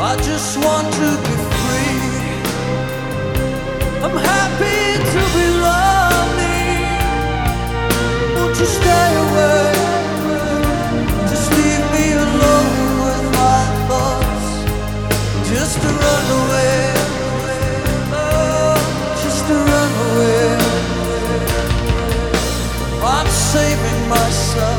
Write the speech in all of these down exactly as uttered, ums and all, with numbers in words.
I just want to be free. I'm happy to be lonely. Won't you stay away? Just leave me alone with my thoughts. Just to run away. Oh, just to run away. I'm saving myself.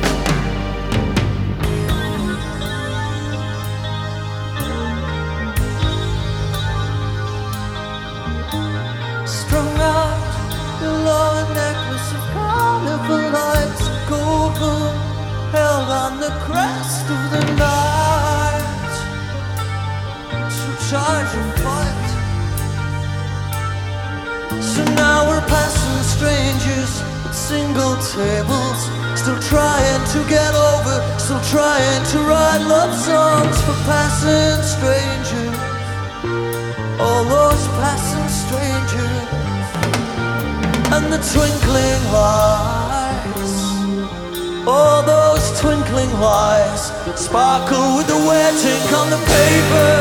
Strung out below a necklace of carnival lights, gold moon held on the crest of the night. Too tired to fight. So now we're passing strangers at single tables, still trying to get over, still trying to write love songs for passing strangers. All those passing strangers and the twinkling lights, all those twinkling lights sparkle with the wet ink on the paper.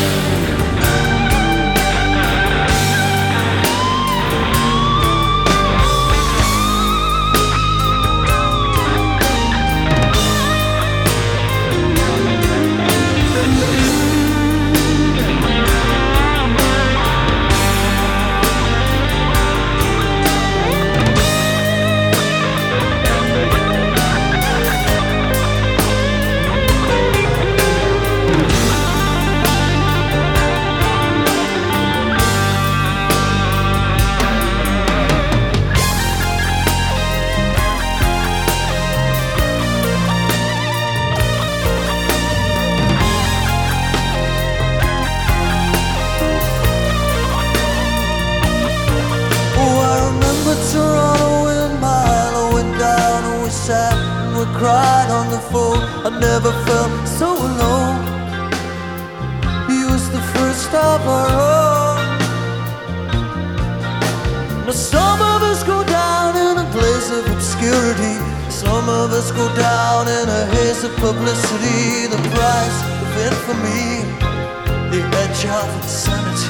Toronto in Milo went down and we sat and we cried on the phone. I never felt so alone. He was the first of our own. Now some of us go down in a blaze of obscurity, some of us go down in a haze of publicity. The price of infamy, the edge of insanity.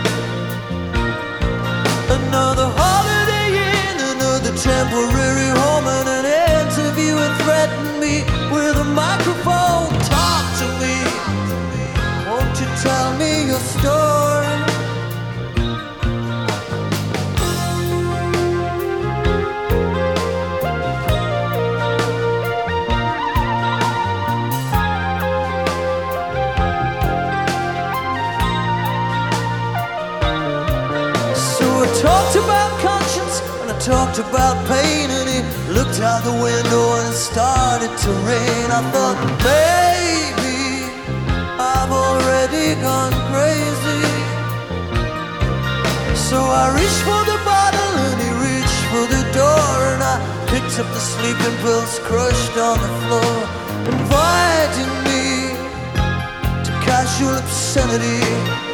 Another holiday in, another temporary home, and an interviewer threatened me with a microphone. Talk to me, won't you tell me your story? Talked about conscience and I talked about pain, and he looked out the window and it started to rain. I thought, baby, I've already gone crazy. So I reached for the bottle and he reached for the door, and I picked up the sleeping pills crushed on the floor, inviting me to casual obscenity.